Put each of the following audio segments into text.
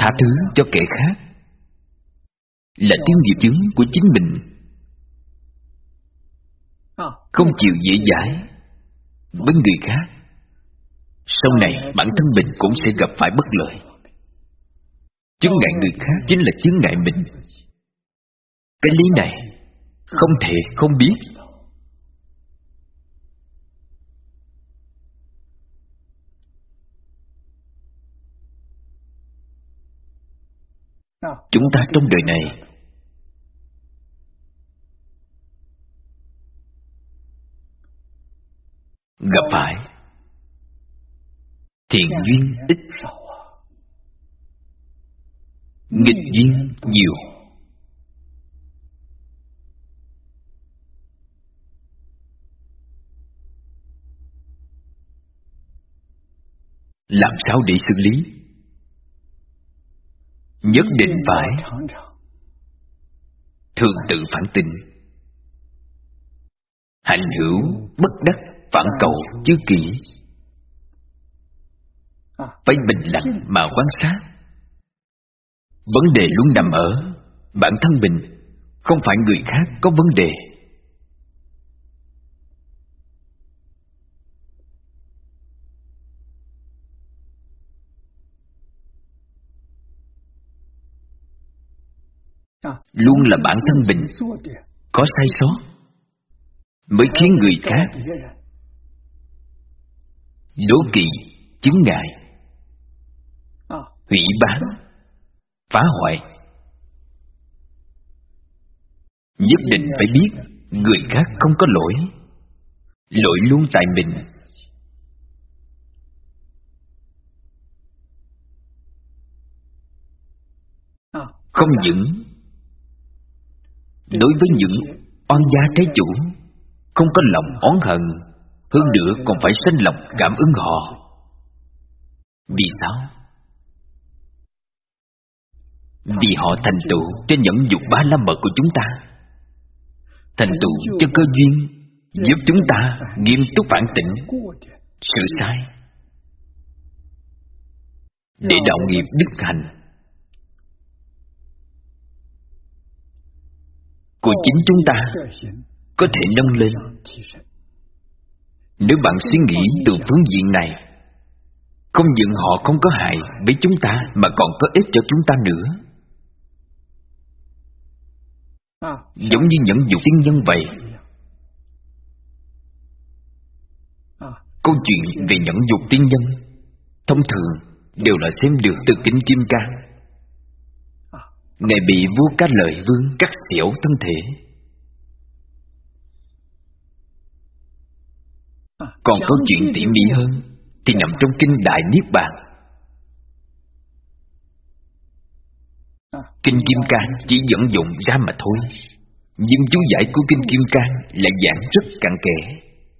tha thứ cho kẻ khác là tiêu nghiệp chướng của chính mình. Không chịu dễ dãi với người khác, sau này bản thân mình cũng sẽ gặp phải bất lợi. Chướng ngại người khác chính là chướng ngại mình. Cái lý này không thể không biết. Chúng ta trong đời này gặp phải thiện duyên ít, nghịch duyên nhiều. Làm sao để xử lý? Nhất định phải thường tự phản tỉnh. Hành hữu bất đắc phản cầu chư kỷ. Phải bình lặng mà quan sát. Vấn đề luôn nằm ở bản thân mình, không phải người khác có vấn đề. Luôn là bản thân mình có sai sót mới khiến người khác đố kỵ, chướng ngại, hủy bán, phá hoại. Nhất định phải biết người khác không có lỗi, lỗi luôn tại mình. Không những đối với những oan gia trái chủ không có lòng oán hận, hơn nữa còn phải sanh lòng cảm ứng họ. Vì sao? Vì họ thành tựu cho nhẫn dục ba la mật của chúng ta, thành tựu cho cơ duyên, giúp chúng ta nghiêm túc phản tỉnh sự sai, để đạo nghiệp đức hành của chính chúng ta có thể nâng lên. Nếu bạn suy nghĩ từ phương diện này, không những họ không có hại với chúng ta mà còn có ích cho chúng ta nữa. Giống như nhẫn dục tiên nhân vậy. Câu chuyện về nhẫn dục tiên nhân thông thường đều là xem được từ kinh Kim Cang. Ngài bị vua Cá Lợi Vương cắt xẻo thân thể. Còn câu chuyện tỉ mỉ hơn thì nằm trong kinh Đại Niết Bàn. Kinh Kim Cang chỉ dẫn dụng ra mà thôi, nhưng chú giải của kinh Kim Cang lại giảng rất cặn kẽ.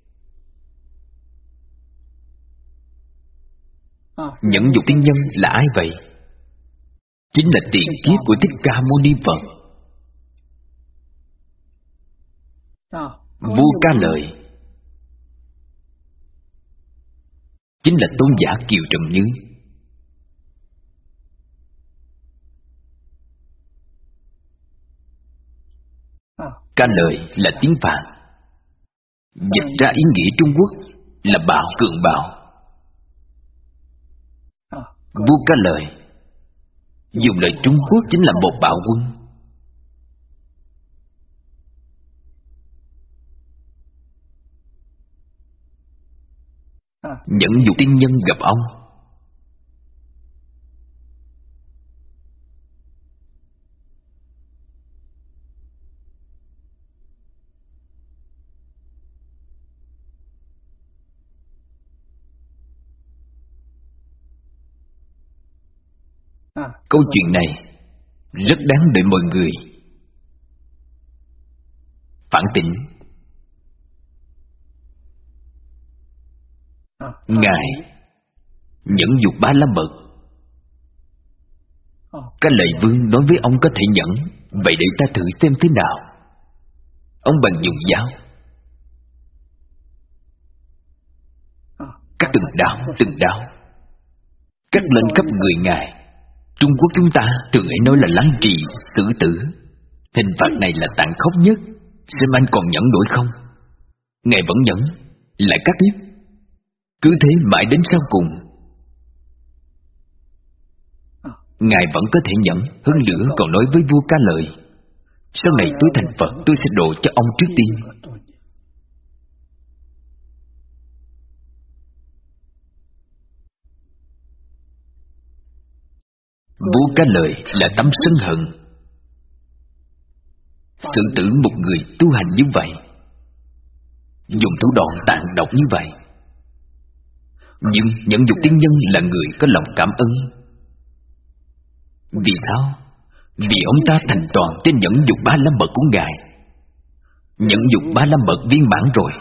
Nhẫn dục tiên nhân là ai vậy? Chính là tiền kiếp của Thích Ca Mâu Ni Phật. Vua Cá Lợi chính là tôn giả Kiều Trần Như. Cá Lợi là tiếng Phạn, dịch ra ý nghĩa Trung Quốc là bạo, cường bạo. Vua Cá Lợi dùng lời Trung Quốc chính là một bạo quân. Nhẫn dục tiên nhân gặp ông, câu chuyện này rất đáng để mọi người phản tỉnh. Ngài nhẫn dục ba la mật, Cá Lợi Vương nói với ông có thể nhẫn, vậy để ta thử xem thế nào. Ông bèn dùng dao cắt từng đạo, cắt lên khắp người Ngài, Trung Quốc chúng ta thường hay nói là lăng trì, xử tử. Hình phạt này là tàn khốc nhất. Xem anh còn nhẫn nổi không? Ngài vẫn nhẫn, lại cắt tiếp. Cứ thế mãi đến sau cùng. Ngài vẫn có thể nhẫn. Hơn nữa còn nói với vua Ca Lợi, sau này tôi thành Phật, tôi sẽ độ cho ông trước tiên. Vua Ca Lợi là tấm sân hận, xử tử một người tu hành như vậy, dùng thủ đoạn tàn độc như vậy. Nhưng Nhẫn Dục Tiên Nhân là người có lòng cảm ơn. Vì sao? Vì ông ta thành toàn trên nhẫn dục ba la mật của Ngài. Nhẫn dục ba la mật viên mãn rồi.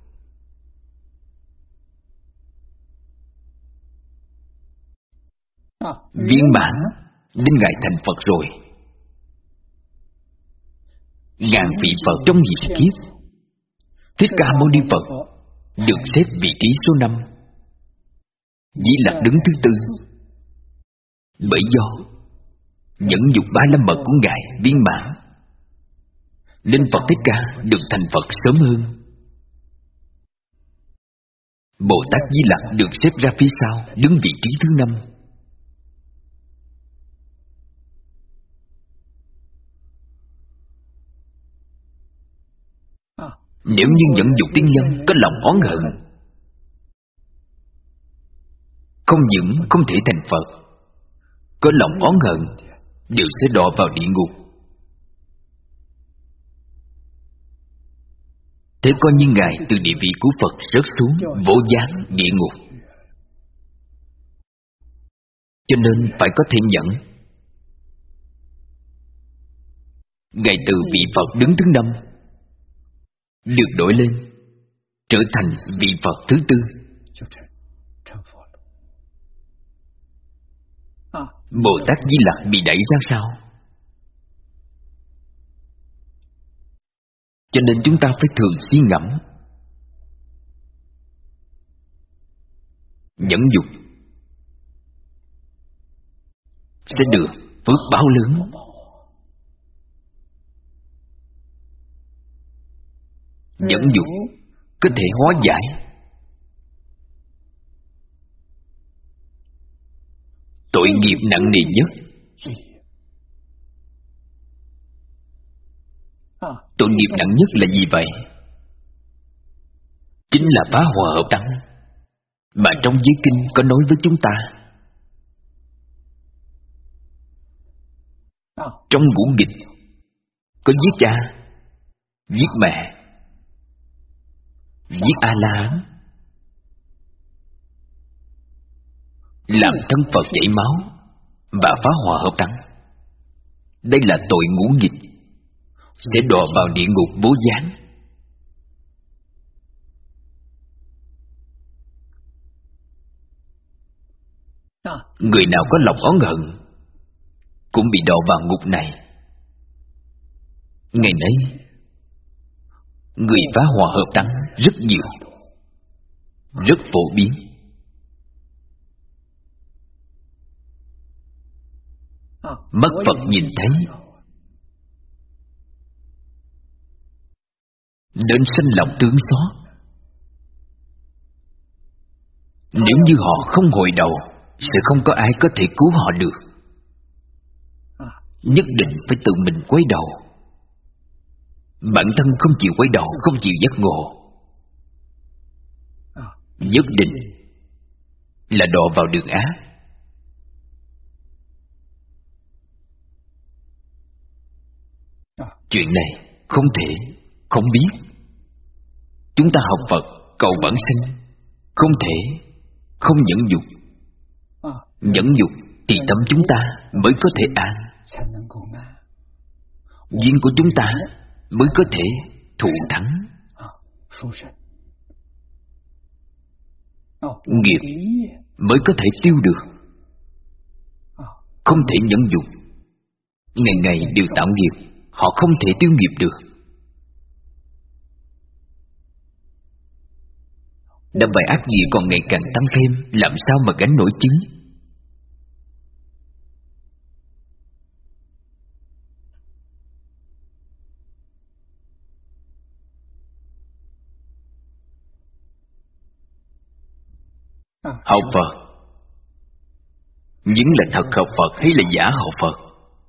Viên mãn đến Ngài thành Phật rồi. Ngàn vị Phật trong nhiều kiếp, Thích Ca Mâu Ni Phật được xếp vị trí số 5, Di Lặc đứng thứ 4. Bởi do nhẫn dục ba la mật của Ngài viên mãn, nên Phật Thích Ca được thành Phật sớm hơn. Bồ Tát Di Lặc được xếp ra phía sau, đứng vị trí thứ 5. Nếu như Nhẫn Dục Tiên Nhân có lòng oán hận, không những không thể thành Phật, có lòng oán hận đều sẽ đọa vào địa ngục. Thế coi như Ngài từ địa vị của Phật rớt xuống vô gián địa ngục. Cho nên phải có thể nhẫn. Ngài từ vị Phật đứng thứ 5 được đổi lên trở thành vị Phật thứ 4. Bồ Tát Di Lặc bị đẩy ra sao? Cho nên chúng ta phải thường suy ngẫm. Nhẫn dục sẽ được phước báo lớn. Nhẫn dục có thể hóa giải tội nghiệp nặng nề nhất. Tội nghiệp nặng nhất là gì vậy? Chính là phá hòa hợp tăng, mà trong giới kinh có nói với chúng ta. Trong ngũ nghịch có giết cha, giết mẹ, giết A-la-hán, làm thân Phật chảy máu và phá hòa hợp tăng. Đây là tội ngũ nghịch, sẽ đọa vào địa ngục vô gián. Người nào có lòng oán hận cũng bị đọa vào ngục này. Ngày nay người phá hòa hợp tăng rất nhiều, rất phổ biến. Mắt Phật nhìn thấy nên sanh lòng thương xót. Nếu như họ không hồi đầu, sẽ không có ai có thể cứu họ được. Nhất định phải tự mình quay đầu. Bản thân không chịu quay đầu, không chịu giác ngộ, nhất định là đọa vào đường ác. Chuyện này không thể không biết. Chúng ta học Phật cầu vãng sanh, không thể không nhẫn dục. Nhẫn dục thì tâm chúng ta mới có thể an, duyên của chúng ta mới có thể thụ thắng. Nghiệp mới có thể tiêu được. Không thể nhẫn dục, ngày ngày đều tạo nghiệp, họ không thể tiêu nghiệp được. Đâm bài ác gì còn ngày càng tăng thêm, làm sao mà gánh nổi chứng? Học Phật những là thật học Phật hay là giả học Phật?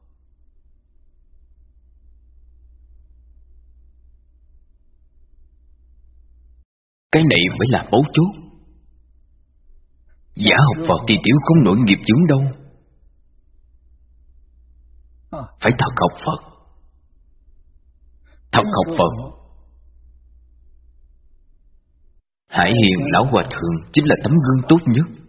Cái này mới là mấu chốt. Giả học Phật thì tiểu không nổi nghiệp chướng đâu. Phải thật học Phật. Thật học Phật. Hải Hiền Lão Hòa Thượng chính là tấm gương tốt nhất.